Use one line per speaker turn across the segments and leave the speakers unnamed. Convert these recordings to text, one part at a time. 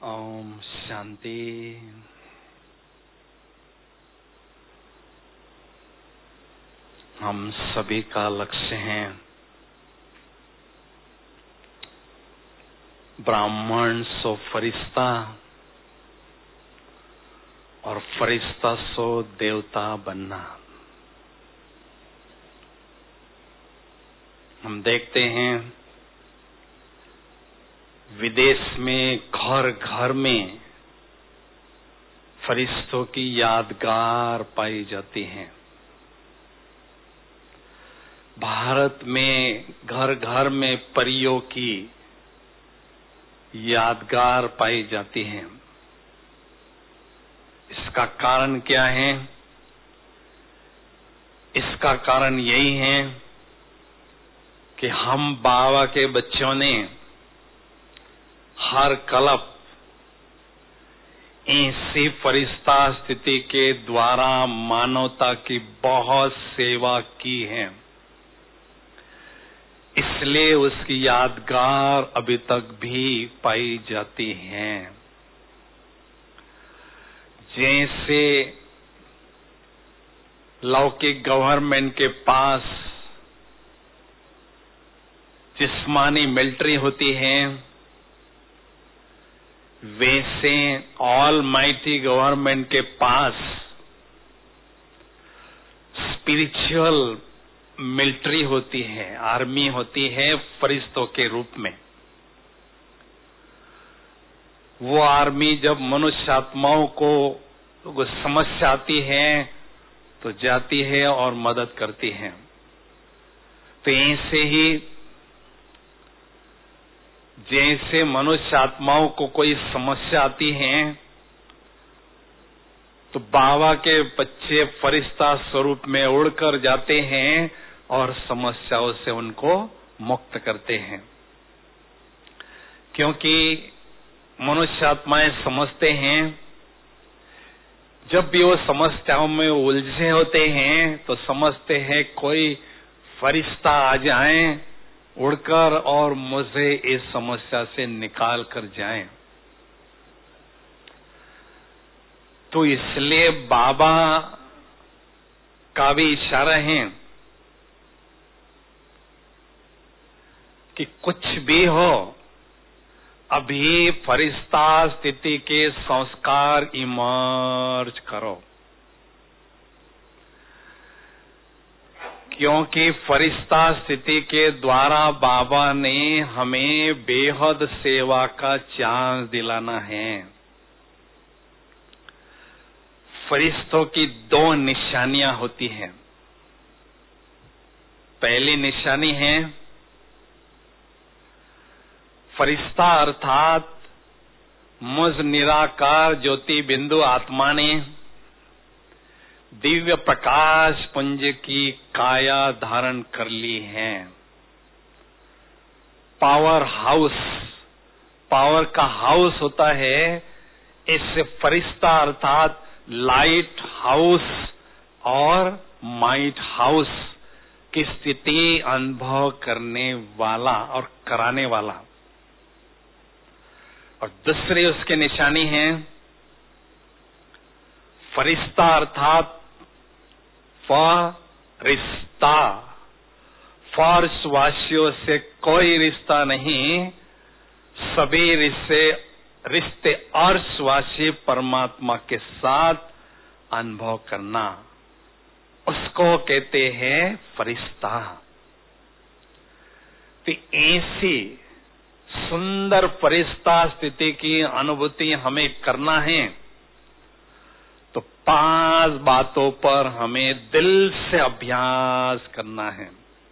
ओम शांति। हम सभी का लक्ष्य है ब्राह्मण सो फरिश्ता और फरिश्ता सो देवता बनना। हम देखते हैं विदेश में घर घर में फरिश्तों की यादगार पाई जाती हैं। भारत में घर घर में परियों की यादगार पाई जाती हैं। इसका कारण क्या है? इसका कारण यही है कि हम बाबा के बच्चों ने हर कल्प ऐसी फरिश्ता स्थिति के द्वारा मानवता की बहुत सेवा की है, इसलिए उसकी यादगार अभी तक भी पाई जाती हैं। जैसे लौकिक गवर्नमेंट के पास जिस्मानी मिलिट्री होती है, वैसे ऑल माइटी गवर्नमेंट के पास स्पिरिचुअल मिलिट्री होती है, आर्मी होती है फरिश्तों के रूप में। वो आर्मी जब मनुष्य आत्माओं को समस्या आती है तो जाती है और मदद करती है। तो ऐसे ही जैसे मनुष्य आत्माओं को कोई समस्या आती है तो बाबा के बच्चे फरिश्ता स्वरूप में उड़कर जाते हैं और समस्याओं से उनको मुक्त करते हैं। क्योंकि मनुष्य आत्माएं समझते हैं, जब भी वो समस्याओं में उलझे होते हैं तो समझते हैं कोई फरिश्ता आ जाए उड़कर और मुझे इस समस्या से निकाल कर जाए। तो इसलिए बाबा का भी इशारा है कि कुछ भी हो, अभी फरिश्ता स्थिति के संस्कार इमर्ज करो, क्योंकि फरिश्ता स्थिति के द्वारा बाबा ने हमें बेहद सेवा का चांस दिलाना है। फरिश्तों की दो निशानियां होती हैं। पहली निशानी है फरिश्ता अर्थात मुझ निराकार ज्योति बिंदु आत्मा ने दिव्य प्रकाश पुंज की काया धारण कर ली है। पावर हाउस, पावर का हाउस होता है, इससे फरिश्ता अर्थात लाइट हाउस और माइट हाउस की स्थिति अनुभव करने वाला और कराने वाला। और दूसरी उसकी निशानी है फरिश्ता अर्थात फरिश्ता, फर्शवासियों से कोई रिश्ता नहीं, सभी रिश्ते अर्शवासी परमात्मा के साथ अनुभव करना, उसको कहते हैं फरिश्ता। तो ऐसी सुंदर फरिश्ता स्थिति की अनुभूति हमें करना है तो 5 बातों पर हमें दिल से अभ्यास करना है।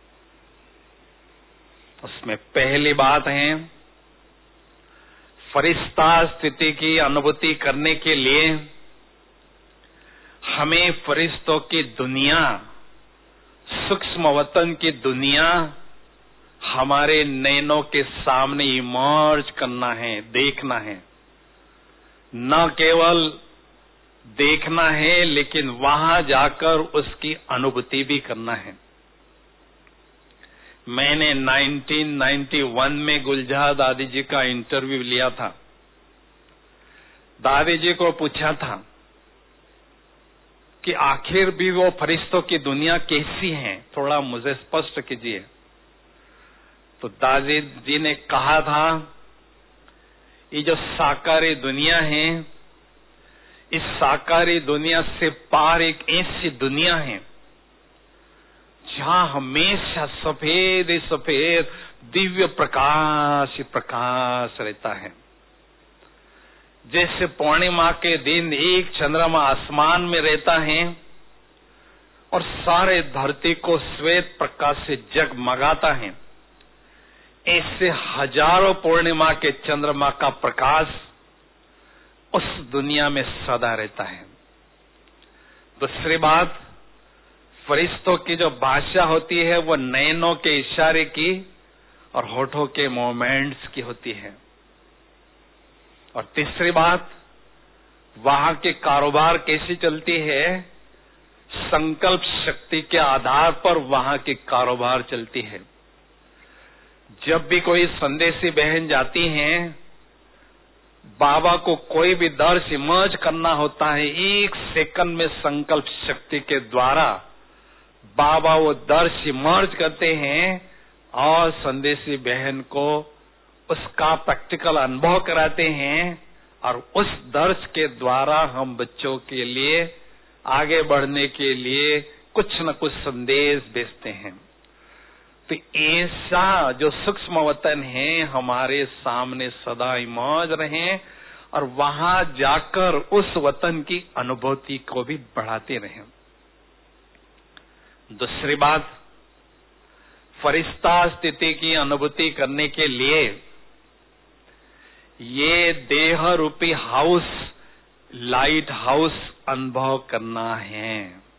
उसमें पहली बात है, फरिश्ता स्थिति की अनुभूति करने के लिए हमें फरिश्तों की दुनिया, सूक्ष्म वतन की दुनिया हमारे नैनों के सामने इमर्ज करना है, देखना है। न केवल देखना है लेकिन वहां जाकर उसकी अनुभूति भी करना है। मैंने 1991 में गुलजार दादी जी का इंटरव्यू लिया था। दादी जी को पूछा था कि आखिर भी वो फरिश्तों की दुनिया कैसी है, थोड़ा मुझे स्पष्ट कीजिए। तो दादी जी ने कहा था, ये जो साकारी दुनिया है, इस साकारी दुनिया से पार एक ऐसी दुनिया है जहां हमेशा सफेद ही सफेद दिव्य प्रकाश ही प्रकाश रहता है। जैसे पूर्णिमा के दिन एक चंद्रमा आसमान में रहता है और सारे धरती को श्वेत प्रकाश से जगमगाता है, ऐसे हजारों पूर्णिमा के चंद्रमा का प्रकाश उस दुनिया में सदा रहता है। दूसरी बात, फरिश्तों की जो भाषा होती है वो नैनों के इशारे की और होठों के मूवमेंट्स की होती है। और तीसरी बात, वहां के कारोबार कैसी चलती है, संकल्प शक्ति के आधार पर वहां की कारोबार चलती है। जब भी कोई संदेशी बहन जाती हैं, बाबा को कोई भी दर्श इमर्ज करना होता है, 1 सेकंड में संकल्प शक्ति के द्वारा बाबा वो दर्श इमर्ज करते हैं और संदेशी बहन को उसका प्रैक्टिकल अनुभव कराते हैं और उस दर्श के द्वारा हम बच्चों के लिए आगे बढ़ने के लिए कुछ न कुछ संदेश भेजते हैं। तो ऐसा जो सूक्ष्म वतन है हमारे सामने सदा इमर्ज रहें और वहां जाकर उस वतन की अनुभूति को भी बढ़ाते रहें। दूसरी बात, फरिश्ता स्थिति की अनुभूति करने के लिए ये देह रूपी हाउस, लाइट हाउस अनुभव करना है।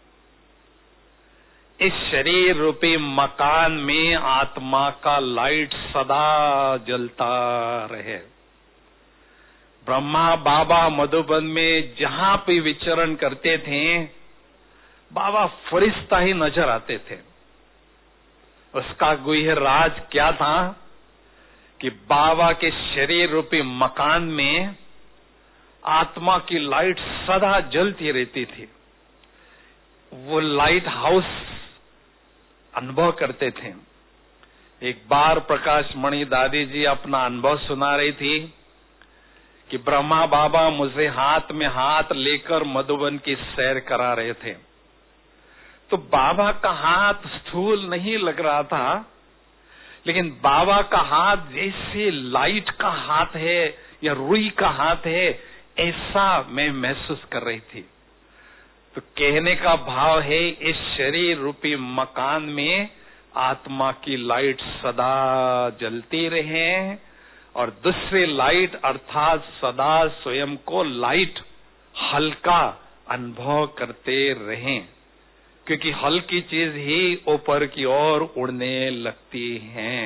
इस शरीर रूपी मकान में आत्मा का लाइट सदा जलता रहे। ब्रह्मा बाबा मधुबन में जहां भी विचरण करते थे, बाबा फरिश्ता ही नजर आते थे। उसका गुह्य राज क्या था कि बाबा के शरीर रूपी मकान में आत्मा की लाइट सदा जलती रहती थी। वो लाइट हाउस अनुभव करते थे। एक बार प्रकाश मणि दादी जी अपना अनुभव सुना रही थी कि ब्रह्मा बाबा मुझे हाथ में हाथ लेकर मधुबन की सैर करा रहे थे। तो बाबा का हाथ स्थूल नहीं लग रहा था, लेकिन बाबा का हाथ जैसे लाइट का हाथ है या रुई का हाथ है, ऐसा मैं महसूस कर रही थी। तो कहने का भाव है, इस शरीर रूपी मकान में आत्मा की लाइट सदा जलती रहे और दूसरी लाइट अर्थात सदा स्वयं को लाइट हल्का अनुभव करते रहें, क्योंकि हल्की चीज ही ऊपर की ओर उड़ने लगती हैं।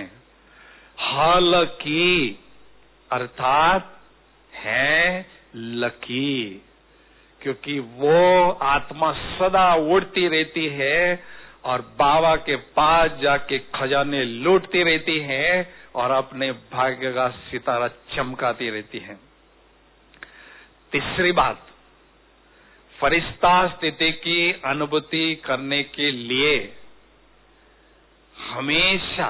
हल्की अर्थात है लकी, क्योंकि वो आत्मा सदा उड़ती रहती है और बाबा के पास जाके खजाने लूटती रहती है और अपने भाग्य का सितारा चमकाती रहती है। तीसरी बात, फरिश्ता स्थिति की अनुभूति करने के लिए हमेशा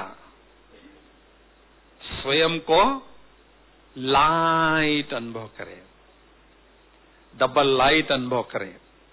स्वयं को लाइट अनुभव करें, डबल लाइट अनुभव करें।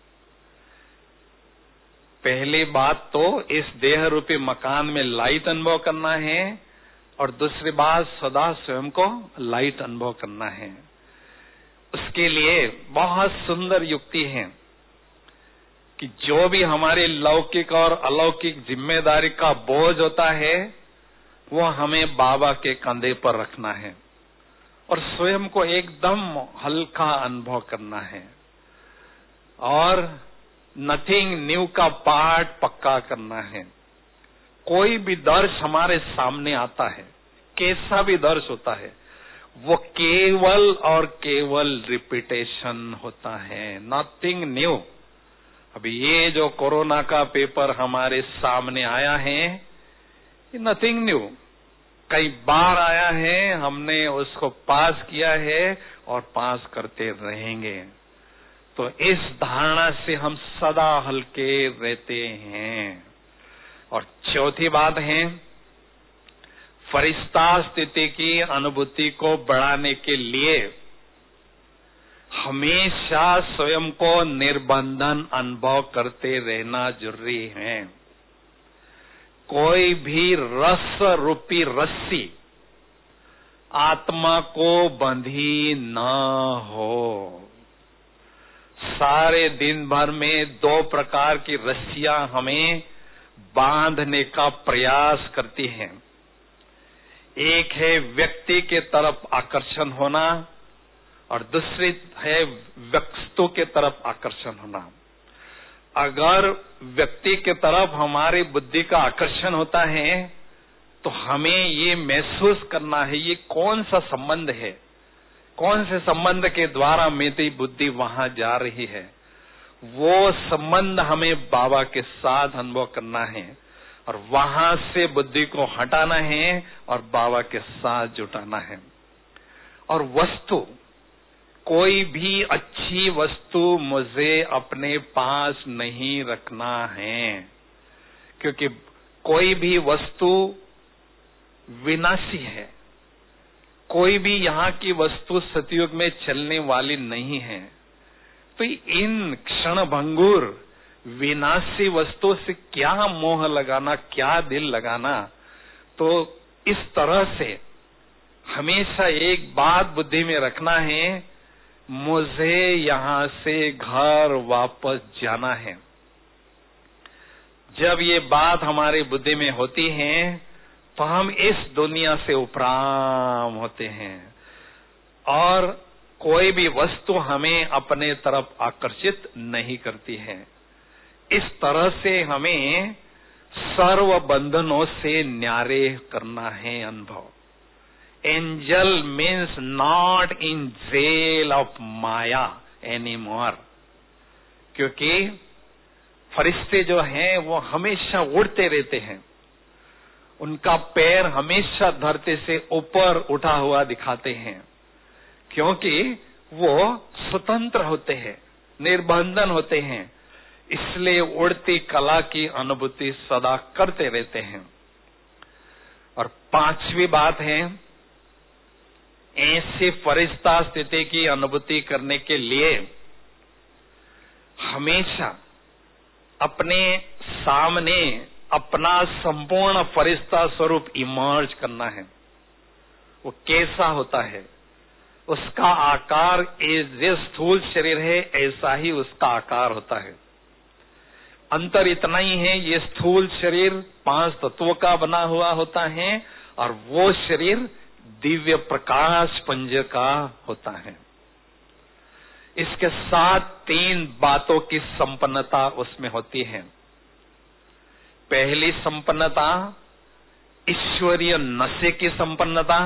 पहली बात तो इस देह रूपी मकान में लाइट अनुभव करना है और दूसरी बात सदा स्वयं को लाइट अनुभव करना है। उसके लिए बहुत सुंदर युक्ति है कि जो भी हमारे लौकिक और अलौकिक जिम्मेदारी का बोझ होता है वो हमें बाबा के कंधे पर रखना है और स्वयं को एकदम हल्का अनुभव करना है और नथिंग न्यू का पाठ पक्का करना है। कोई भी दर्श हमारे सामने आता है, कैसा भी दर्श होता है, वो केवल और केवल रिपीटेशन होता है, नथिंग न्यू। अभी ये जो कोरोना का पेपर हमारे सामने आया है, ये नथिंग न्यू, कई बार आया है, हमने उसको पास किया है और पास करते रहेंगे। तो इस धारणा से हम सदा हल्के रहते हैं। और चौथी बात है, फरिश्ता स्थिति की अनुभूति को बढ़ाने के लिए हमेशा स्वयं को निर्बंधन अनुभव करते रहना जरूरी है। कोई भी रस रूपी रस्सी आत्मा को बंधी न हो। सारे दिन भर में 2 प्रकार की रस्सियां हमें बांधने का प्रयास करती हैं। एक है व्यक्ति के तरफ आकर्षण होना और दूसरी है वस्तु के तरफ आकर्षण होना। अगर व्यक्ति के तरफ हमारी बुद्धि का आकर्षण होता है तो हमें ये महसूस करना है ये कौन सा संबंध है, कौन से संबंध के द्वारा मेरी बुद्धि वहां जा रही है। वो संबंध हमें बाबा के साथ अनुभव करना है और वहां से बुद्धि को हटाना है और बाबा के साथ जुटाना है। और वस्तु, कोई भी अच्छी वस्तु मुझे अपने पास नहीं रखना है, क्योंकि कोई भी वस्तु विनाशी है। कोई भी यहाँ की वस्तु सतयुग में चलने वाली नहीं है। तो इन क्षणभंगुर विनाशी वस्तु से क्या मोह लगाना, क्या दिल लगाना। तो इस तरह से हमेशा एक बात बुद्धि में रखना है, मुझे यहाँ से घर वापस जाना है। जब ये बात हमारी बुद्धि में होती है तो हम इस दुनिया से उपराम होते हैं और कोई भी वस्तु हमें अपने तरफ आकर्षित नहीं करती है। इस तरह से हमें सर्व बंधनों से न्यारे करना है अनुभव। Angel means not in jail of Maya anymore, क्योंकि फरिश्ते जो हैं वो हमेशा उड़ते रहते हैं। उनका पैर हमेशा धरती से ऊपर उठा हुआ दिखाते हैं, क्योंकि वो स्वतंत्र होते हैं, निर्बंधन होते हैं। इसलिए उड़ती कला की अनुभूति सदा करते रहते हैं। और 5वीं बात है, ऐसी फरिश्ता स्थिति की अनुभूति करने के लिए हमेशा अपने सामने अपना संपूर्ण फरिश्ता स्वरूप इमर्ज करना है। वो कैसा होता है, उसका आकार जो स्थूल शरीर है ऐसा ही उसका आकार होता है। अंतर इतना ही है, ये स्थूल शरीर 5 तत्वों का बना हुआ होता है और वो शरीर दिव्य प्रकाश पुंज का होता है। इसके साथ 3 बातों की संपन्नता उसमें होती है। पहली संपन्नता ईश्वरीय नशे की संपन्नता,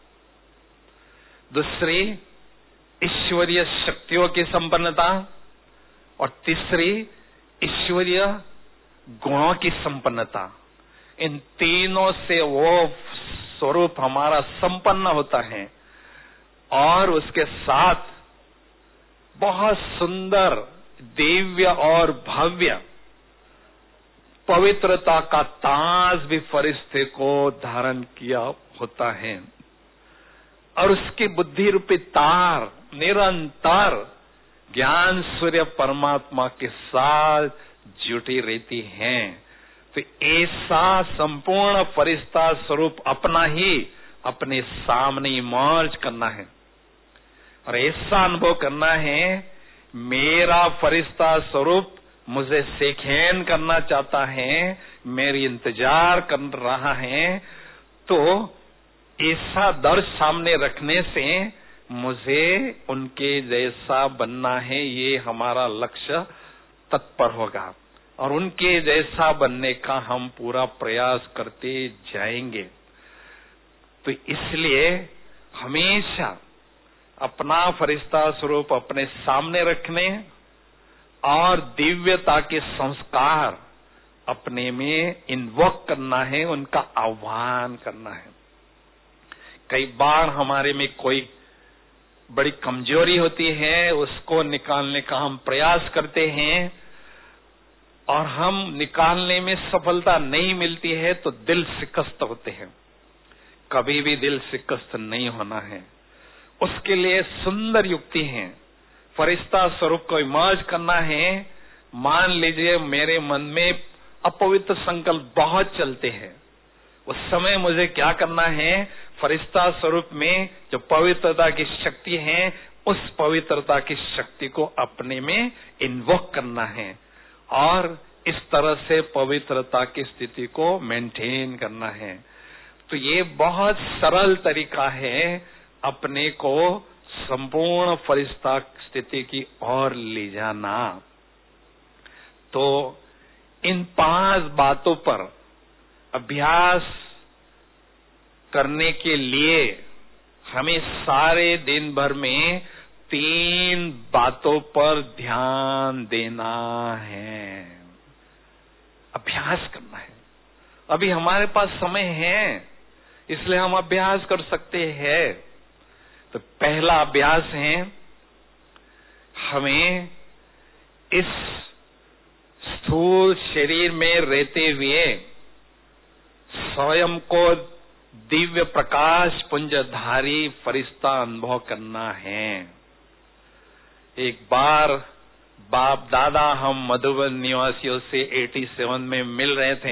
दूसरी ईश्वरीय शक्तियों की संपन्नता और तीसरी ईश्वरीय गुणों की संपन्नता। इन तीनों से वो स्वरूप हमारा संपन्न होता है और उसके साथ बहुत सुंदर दिव्य और भव्य पवित्रता का ताज भी फरिश्ते को धारण किया होता है और उसकी बुद्धि रूपी तार निरंतर ज्ञान सूर्य परमात्मा के साथ जुटी रहती हैं। तो ऐसा संपूर्ण फरिश्ता स्वरूप अपना ही अपने सामने इमर्ज करना है और ऐसा अनुभव करना है, मेरा फरिश्ता स्वरूप मुझे सेखेन करना चाहता है, मेरी इंतजार कर रहा है। तो ऐसा दर्श सामने रखने से मुझे उनके जैसा बनना है, ये हमारा लक्ष्य तत्पर होगा और उनके जैसा बनने का हम पूरा प्रयास करते जाएंगे। तो इसलिए हमेशा अपना फरिश्ता स्वरूप अपने सामने रखने और दिव्यता के संस्कार अपने में इन्वोक करना है, उनका आह्वान करना है। कई बार हमारे में कोई बड़ी कमजोरी होती है, उसको निकालने का हम प्रयास करते हैं और हम निकालने में सफलता नहीं मिलती है तो दिल शिकस्त होते हैं। कभी भी दिल शिकस्त नहीं होना है। उसके लिए सुंदर युक्ति है। फरिश्ता स्वरूप को इमर्ज करना है। मान लीजिए मेरे मन में अपवित्र संकल्प बहुत चलते हैं, उस समय मुझे क्या करना है? फरिश्ता स्वरूप में जो पवित्रता की शक्ति है, उस पवित्रता की शक्ति को अपने में इन्वोक करना है और इस तरह से पवित्रता की स्थिति को मेंटेन करना है। तो ये बहुत सरल तरीका है अपने को संपूर्ण फरिश्ता स्थिति की ओर ले जाना। तो इन 5 बातों पर अभ्यास करने के लिए हमें सारे दिन भर में 3 बातों पर ध्यान देना है, अभ्यास करना है। अभी हमारे पास समय है, इसलिए हम अभ्यास कर सकते हैं। तो पहला अभ्यास है, हमें इस स्थूल शरीर में रहते हुए स्वयं को दिव्य प्रकाश पुंजधारी फरिश्ता अनुभव करना है। एक बार बाप दादा हम मधुबन निवासियों से 87 में मिल रहे थे।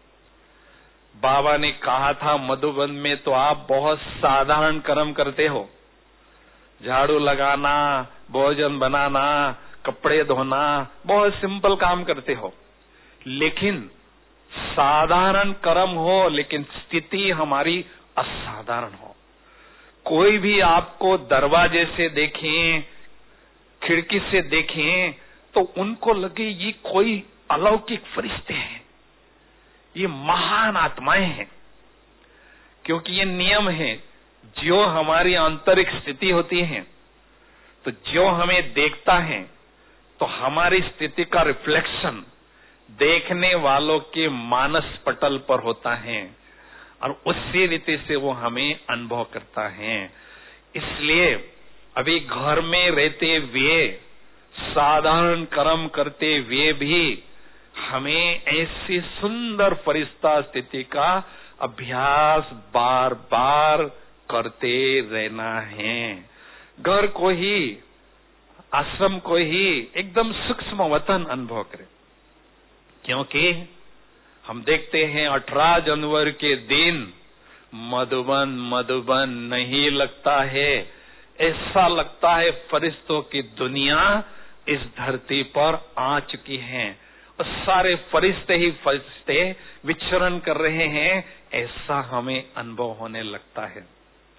बाबा ने कहा था, मधुबन में तो आप बहुत साधारण कर्म करते हो, झाड़ू लगाना, भोजन बनाना, कपड़े धोना, बहुत सिंपल काम करते हो, लेकिन साधारण कर्म हो लेकिन स्थिति हमारी असाधारण हो। कोई भी आपको दरवाजे से देखें, खिड़की से देखें तो उनको लगे ये कोई अलौकिक फरिश्ते हैं, ये महान आत्माएं हैं। क्योंकि ये नियम है, जो हमारी आंतरिक स्थिति होती है, तो जो हमें देखता है तो हमारी स्थिति का रिफ्लेक्शन देखने वालों के मानस पटल पर होता है और उसी रीति से वो हमें अनुभव करता है। इसलिए अभी घर में रहते हुए, साधारण कर्म करते हुए भी हमें ऐसी सुंदर फरिश्ता स्थिति का अभ्यास बार बार करते रहना है। घर को ही, आश्रम को ही एकदम सूक्ष्म वतन अनुभव करें। क्योंकि हम देखते हैं 18 जनवरी के दिन मधुबन मधुबन नहीं लगता है, ऐसा लगता है फरिश्तों की दुनिया इस धरती पर आ चुकी है और सारे फरिश्ते ही फरिश्ते विचरण कर रहे हैं, ऐसा हमें अनुभव होने लगता है।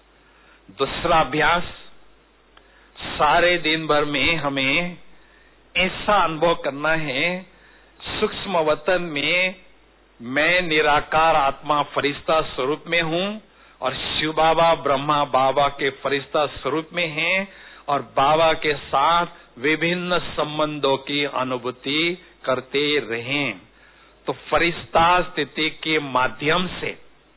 दूसरा अभ्यास, सारे दिन भर में हमें ऐसा अनुभव करना है, सूक्ष्म वतन में मैं निराकार आत्मा फरिश्ता स्वरूप में हूँ और शिव बाबा ब्रह्मा बाबा के फरिश्ता स्वरूप में हैं और बाबा के साथ विभिन्न संबंधों की अनुभूति करते रहें। तो फरिश्ता स्थिति के माध्यम से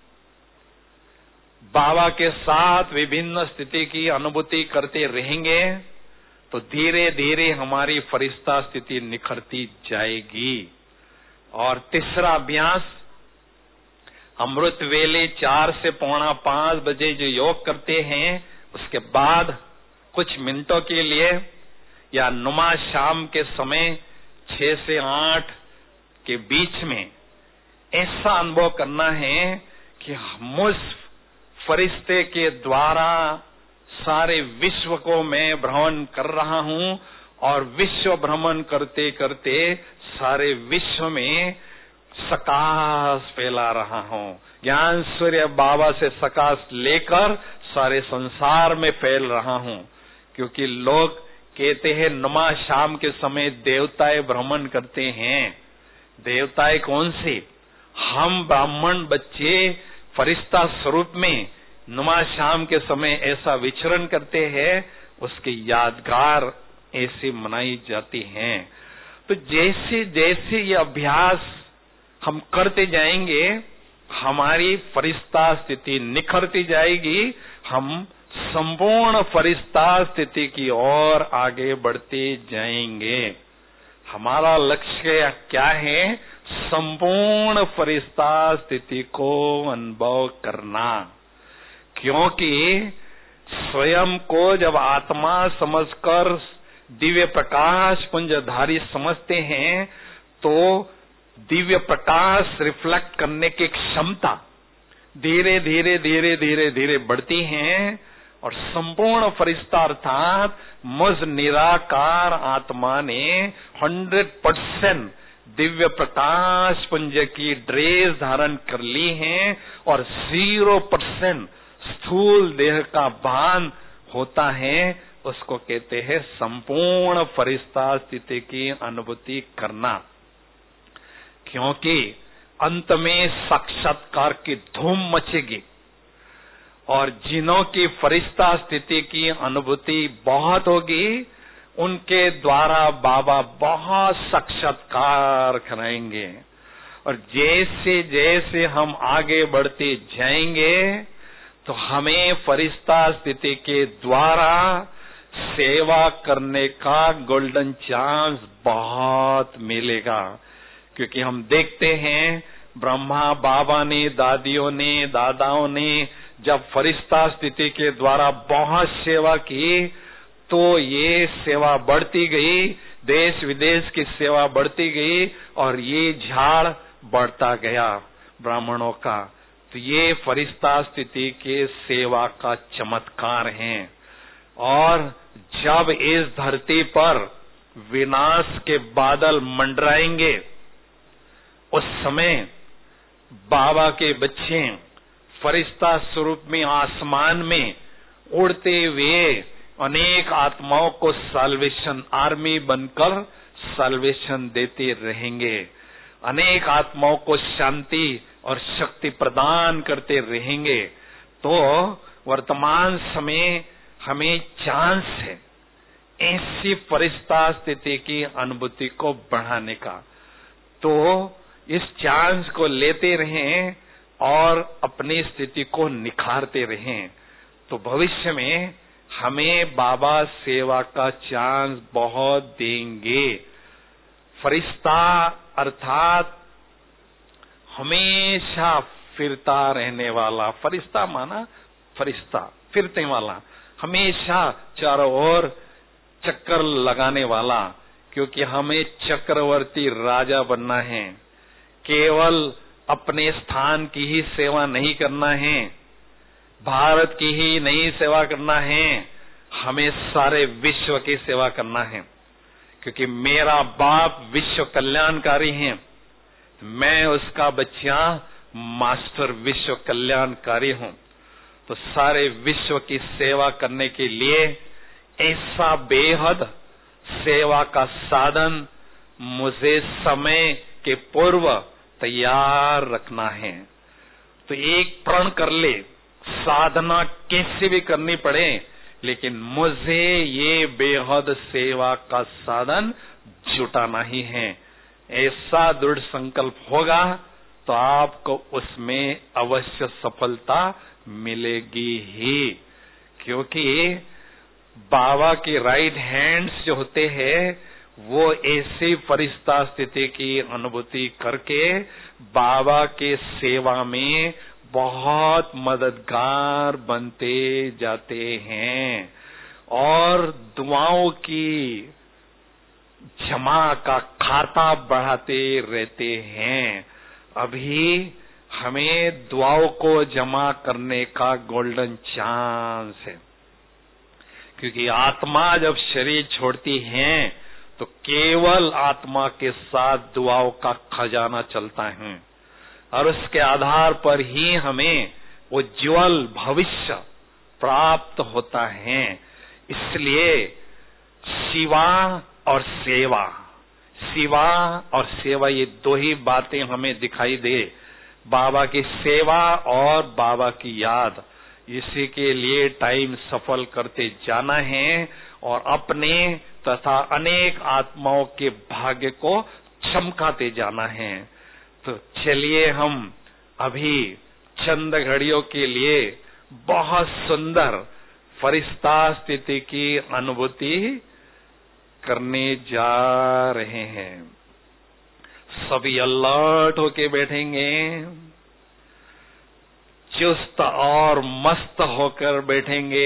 बाबा के साथ विभिन्न स्थिति की अनुभूति करते रहेंगे तो धीरे धीरे हमारी फरिश्ता स्थिति निखरती जाएगी। और तीसरा अभ्यास, अमृत वेले 4 से 4:45 बजे जो योग करते हैं, उसके बाद कुछ मिनटों के लिए या नुमा शाम के समय 6 से 8 के बीच में ऐसा अनुभव करना है कि मुझ फरिश्ते के द्वारा सारे विश्व को मैं भ्रमण कर रहा हूँ और विश्व भ्रमण करते करते सारे विश्व में सकाश फैला रहा हूँ। ज्ञान सूर्य बाबा से सकाश लेकर सारे संसार में फैल रहा हूँ। क्योंकि लोग कहते हैं नमा शाम के समय देवताएं भ्रमण करते हैं। देवताएं कौन सी? हम ब्राह्मण बच्चे फरिश्ता स्वरूप में नुमा शाम के समय ऐसा विचरण करते हैं, उसकी यादगार ऐसे मनाई जाती हैं। तो जैसे जैसे ये अभ्यास हम करते जाएंगे हमारी फरिश्ता स्थिति निखरती जाएगी, हम संपूर्ण फरिश्ता स्थिति की ओर आगे बढ़ते जाएंगे। हमारा लक्ष्य क्या है? संपूर्ण फरिश्ता स्थिति को अनुभव करना। क्योंकि स्वयं को जब आत्मा समझकर दिव्य प्रकाश पुंजधारी समझते हैं तो दिव्य प्रकाश रिफ्लेक्ट करने की क्षमता धीरे धीरे धीरे धीरे धीरे बढ़ती है और संपूर्ण फरिश्ता अर्थात मुझ निराकार आत्मा ने 100% दिव्य प्रकाश पुंज की ड्रेस धारण कर ली है और 0% स्थूल देह का भान होता है। उसको कहते हैं संपूर्ण फरिश्ता स्थिति की अनुभूति करना। क्योंकि अंत में साक्षात्कार की धूम मचेगी और जिन्हों की फरिश्ता स्थिति की अनुभूति बहुत होगी उनके द्वारा बाबा बहुत साक्षात्कार कराएंगे। और जैसे जैसे हम आगे बढ़ते जाएंगे तो हमें फरिश्ता स्थिति के द्वारा सेवा करने का गोल्डन चांस बहुत मिलेगा। क्योंकि हम देखते हैं ब्रह्मा बाबा ने, दादियों ने, दादाओं ने जब फरिश्ता स्थिति के द्वारा बहुत सेवा की तो ये सेवा बढ़ती गई, देश विदेश की सेवा बढ़ती गई और ये झाड़ बढ़ता गया ब्राह्मणों का। तो ये फरिश्ता स्थिति के सेवा का चमत्कार है। और जब इस धरती पर विनाश के बादल मंडराएंगे उस समय बाबा के बच्चे फरिश्ता स्वरूप में आसमान में उड़ते हुए अनेक आत्माओं को साल्वेशन आर्मी बनकर साल्वेशन देते रहेंगे, अनेक आत्माओं को शांति और शक्ति प्रदान करते रहेंगे। तो वर्तमान समय हमें चांस है ऐसी फरिश्ता स्थिति की अनुभूति को बढ़ाने का। तो इस चांस को लेते रहें और अपनी स्थिति को निखारते रहें तो भविष्य में हमें बाबा सेवा का चांस बहुत देंगे। फरिश्ता अर्थात हमेशा फिरता रहने वाला, फरिश्ता माना फरिश्ता फिरते वाला, हमेशा चारों ओर चक्कर लगाने वाला। क्योंकि हमें चक्रवर्ती राजा बनना है, केवल अपने स्थान की ही सेवा नहीं करना है, भारत की ही नहीं सेवा करना है, हमें सारे विश्व की सेवा करना है। क्योंकि मेरा बाप विश्व कल्याणकारी है, मैं उसका बच्चा मास्टर विश्व कल्याणकारी हूँ। तो सारे विश्व की सेवा करने के लिए ऐसा बेहद सेवा का साधन मुझे समय के पूर्व तैयार रखना है। तो एक प्रण कर ले, साधना कैसे भी करनी पड़े लेकिन मुझे ये बेहद सेवा का साधन जुटाना ही है। ऐसा दृढ़ संकल्प होगा तो आपको उसमें अवश्य सफलता मिलेगी ही। क्योंकि बाबा के राइट हैंड्स जो होते हैं वो ऐसी फरिश्ता स्थिति की अनुभूति करके बाबा के सेवा में बहुत मददगार बनते जाते हैं और दुआओं की जमा का खाता बढ़ाते रहते हैं। अभी हमें दुआओं को जमा करने का गोल्डन चांस है। क्योंकि आत्मा जब शरीर छोड़ती है तो केवल आत्मा के साथ दुआओं का खजाना चलता है और उसके आधार पर ही हमें उज्ज्वल भविष्य प्राप्त होता है। इसलिए सेवा और सेवा, सेवा और सेवा, ये दो ही बातें हमें दिखाई दे। बाबा की सेवा और बाबा की याद, इसी के लिए टाइम सफल करते जाना है और अपने तथा अनेक आत्माओं के भाग्य को चमकाते जाना है। तो चलिए हम अभी चंद घड़ियों के लिए बहुत सुंदर फरिश्ता स्थिति की अनुभूति करने जा रहे हैं। सभी अलर्ट होके बैठेंगे, चुस्त और मस्त होकर बैठेंगे।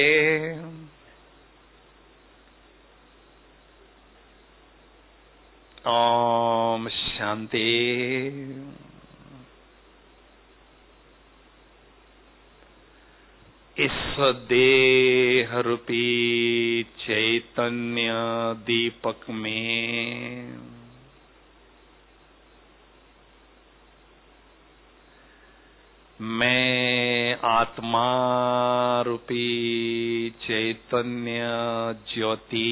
ओम शांति। इस देह रूपी चैतन्य दीपक में मैं आत्मा रूपी चैतन्य ज्योति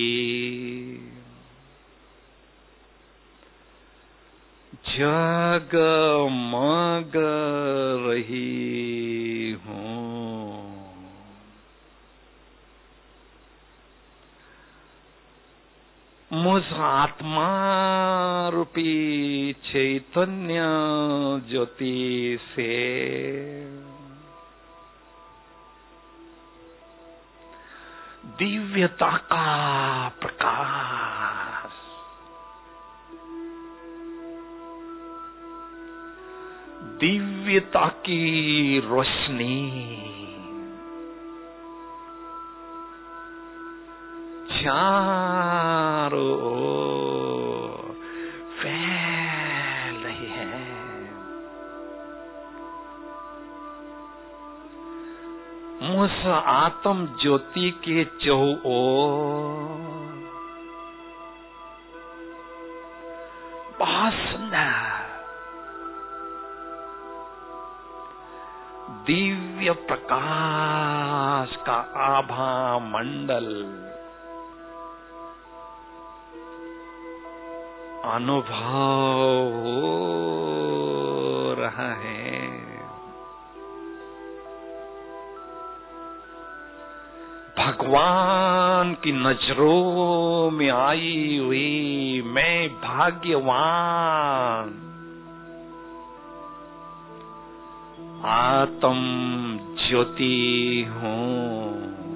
जगमग रही हूँ। मुझ आत्मा रूपी चैतन्य ज्योति से दिव्यता का प्रकाश, दिव्यता की रोशनी चारों ओर फैल रही है। उस आत्म ज्योति के चौओर बहुत सुंदर दिव्य प्रकाश का आभा मंडल अनुभव हो रहा है। भगवान की नजरों में आई हुई मैं भाग्यवान आत्म ज्योति हूँ।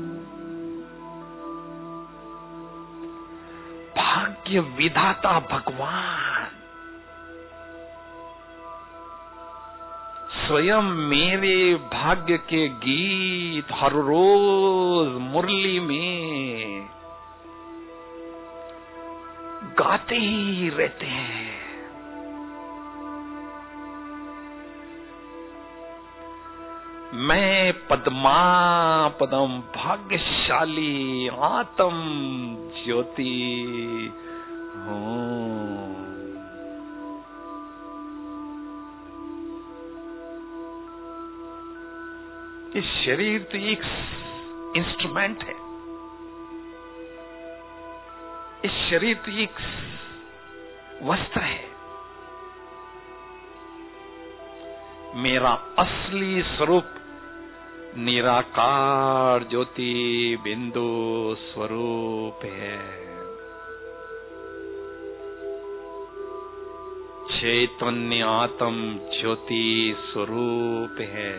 भाग्य विधाता भगवान स्वयं मेरे भाग्य के गीत हर रोज मुरली में गाते ही रहते हैं। मैं पद्मा पदम भाग्यशाली आत्म ज्योति हूँ। इस शरीर तो एक इंस्ट्रूमेंट है, इस शरीर तो एक वस्त्र है। मेरा असली स्वरूप निराकार ज्योति बिंदु स्वरूप है। चैतन्य आत्म ज्योति स्वरूप है।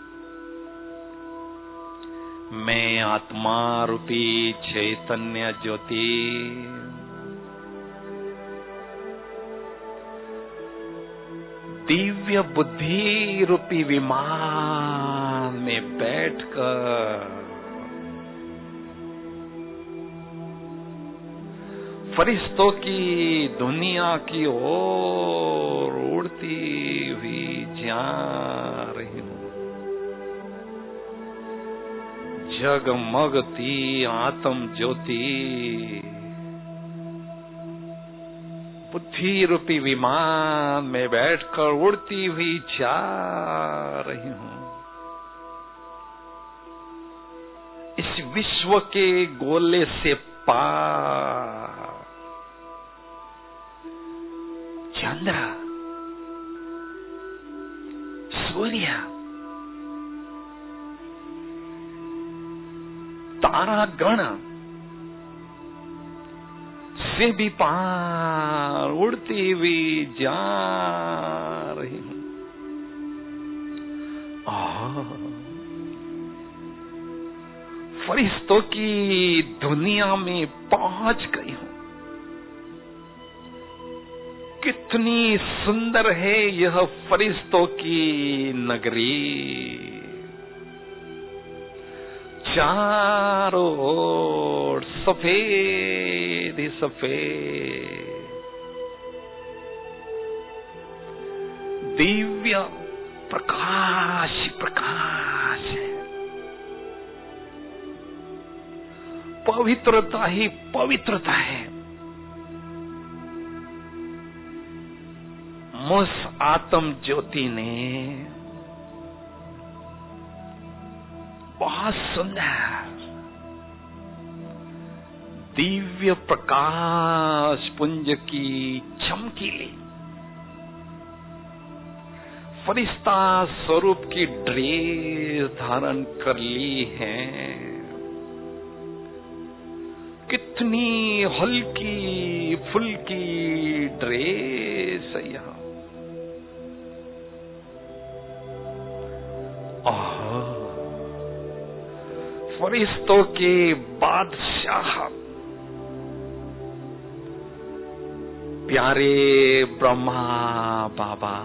मैं आत्मा रूपी चैतन्य ज्योति दिव्य बुद्धि रूपी विमान में बैठकर फरिश्तों की दुनिया की ओर उड़ती हुई जा रही हूँ। जगमगती आत्म ज्योति बुद्धि रूपी विमान में बैठकर उड़ती हुई जा रही हूँ। इस विश्व के गोले से पार चंद्र, सूर्य, तारा गण से भी पार उड़ती हुई जा रही हूं। फरिश्तों की दुनिया में पहुंच गई हूं। कितनी सुंदर है यह फरिश्तों की नगरी। चारों ओर सफेद ही सफेद, दिव्य प्रकाश प्रकाश है। पवित्रता ही पवित्रता है। उस आत्म ज्योति ने बहुत सुंदर दिव्य प्रकाश पुंज की चमकीली फरिश्ता स्वरूप की ड्रेस धारण कर ली है। कितनी हल्की फुल्की ड्रेस है यह। फरिश्तों के बादशाह प्यारे ब्रह्मा बाबा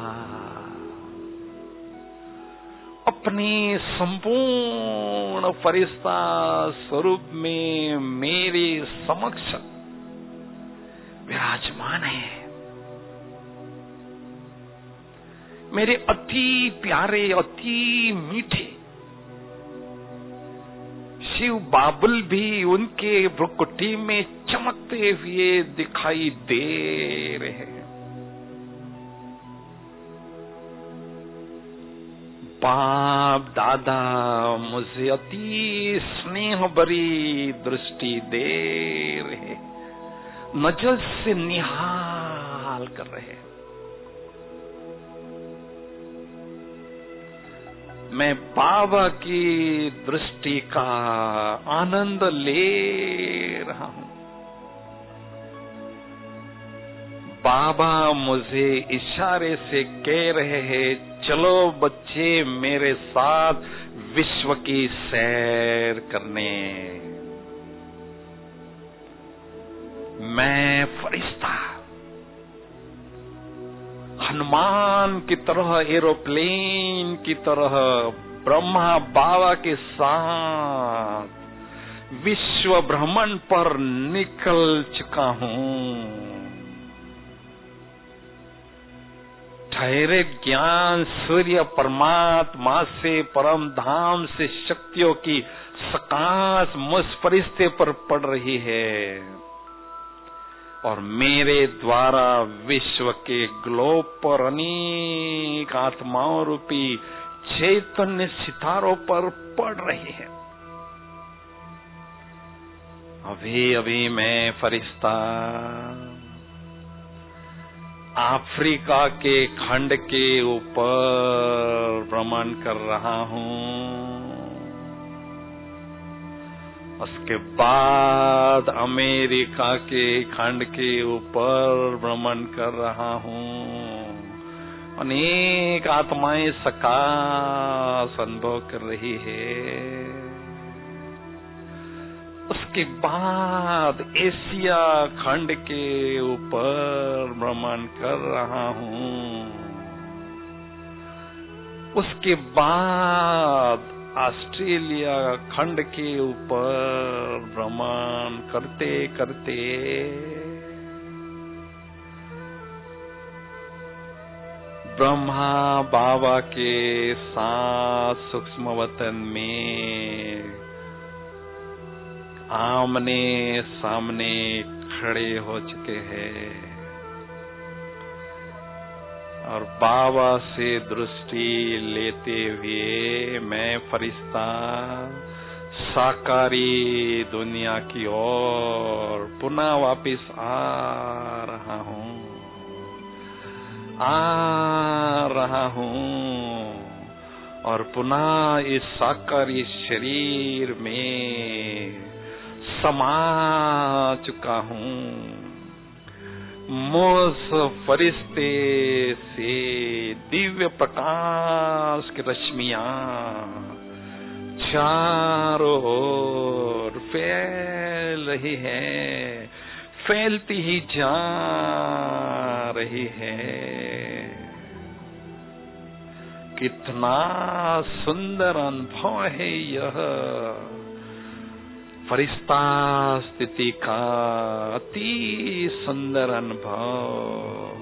अपने संपूर्ण फरिश्ता स्वरूप में मेरे समक्ष विराजमान है। मेरे अति प्यारे अति मीठे शिव बाबुल भी उनके भ्रुकुटी में चमकते हुए दिखाई दे रहे हैं। बाप दादा मुझे अति स्नेह भरी दृष्टि दे रहे, नजर से निहाल कर रहे। मैं बाबा की दृष्टि का आनंद ले रहा हूं। बाबा मुझे इशारे से कह रहे हैं, चलो बच्चे मेरे साथ विश्व की सैर करने। मैं फरिश्ता हनुमान की तरह, एरोप्लेन की तरह ब्रह्मा बाबा के साथ विश्व भ्रमण पर निकल चुका हूं। ठहरे ज्ञान सूर्य परमात्मा से, परम धाम से शक्तियों की सकाश मुझ फरिश्ते पर पड़ रही है और मेरे द्वारा विश्व के ग्लोब पर अनेक आत्माओं रूपी चैतन्य सितारों पर पड़ रही है। अभी अभी मैं फरिश्ता अफ्रीका के खंड के ऊपर भ्रमण कर रहा हूं। उसके बाद अमेरिका के खंड के ऊपर भ्रमण कर रहा हूं। अनेक आत्माएं सकाश अनुभव कर रही है। उसके बाद एशिया खंड के ऊपर भ्रमण कर रहा हूं। उसके बाद ऑस्ट्रेलिया खंड के ऊपर भ्रमण करते करते ब्रह्मा बाबा के साथ सूक्ष्म वतन में आमने सामने खड़े हो चुके हैं और बाबा से दृष्टि लेते हुए मैं फरिश्ता साकारी दुनिया की ओर पुनः वापिस आ रहा हूं और पुनः इस साकारी शरीर में समा चुका हूं। मुझ फरिश्ते से दिव्य प्रकाश की रश्मियां चारों ओर फैल रही है, फैलती ही जा रही है। कितना सुंदर अनुभव है यह फरिश्ता स्थिति का, अति सुंदर अनुभव।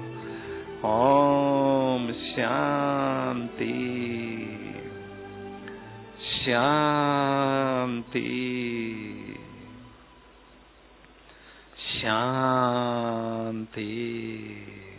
ओम शांति शांति शांति।